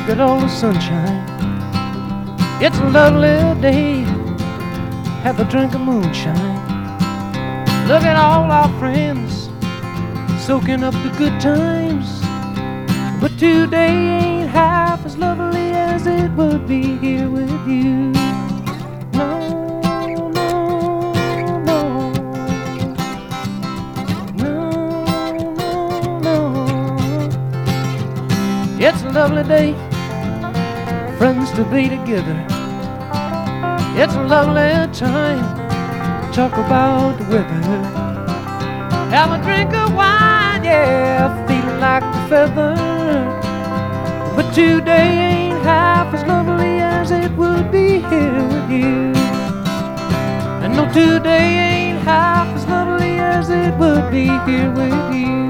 Look at all the sunshine. It's a lovely day. Have a drink of moonshine. Look at all our friends soaking up the good times. But today ain't half as lovely as it would be here with you. No, no, no. No, no, no. It's a lovely day, friends to be together. It's a lovely time, talk about the weather. Have a drink of wine, yeah, feeling like a feather. But today ain't half as lovely as it would be here with you. And no, today ain't half as lovely as it would be here with you.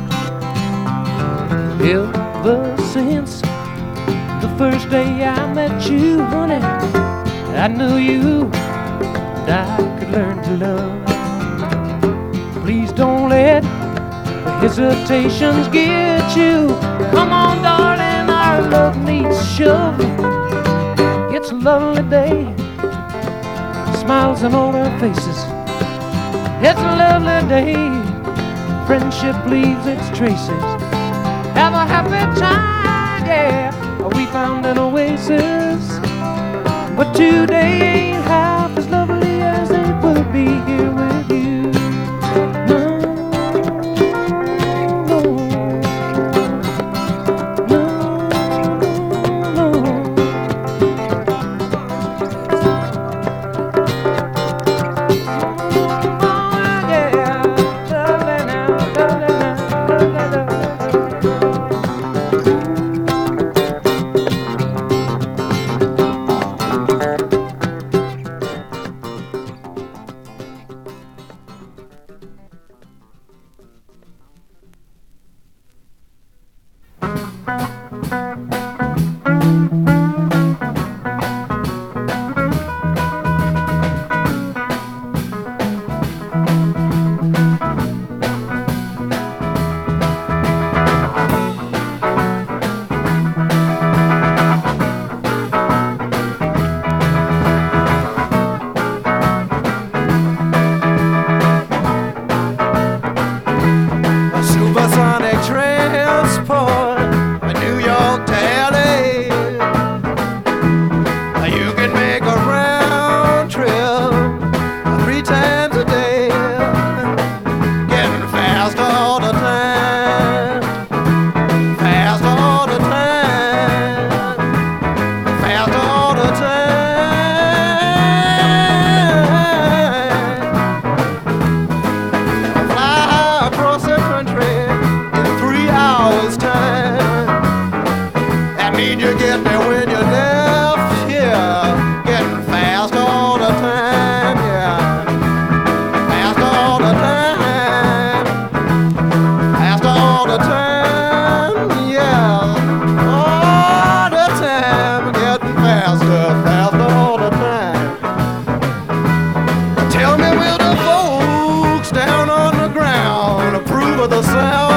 Ever since the first day I met you, honey, I knew you and I could learn to love. Please don't let the hesitations get you. Come on, darling, our love needs a shove. It's a lovely day, smiles on all our faces. It's a lovely day, friendship leaves its traces. Have a happy time, yeah, we found an oasis. But today ain't half as lovely as it would be here with you. No, no, no, no. Oh, yeah, darling now, darling now, darling now. Supersonic transport, a New York to LA. You can make a round trip 3 times a day, getting fast all the time, fast all the time, fast all the time. Fly across the country in 3 hours time. That means you get there when you're left here, getting fast all the time, yeah. Fast all the time, fast all the time, yeah. All the time, getting faster, faster all the time. Tell me, will the folks down on the ground approve of the sound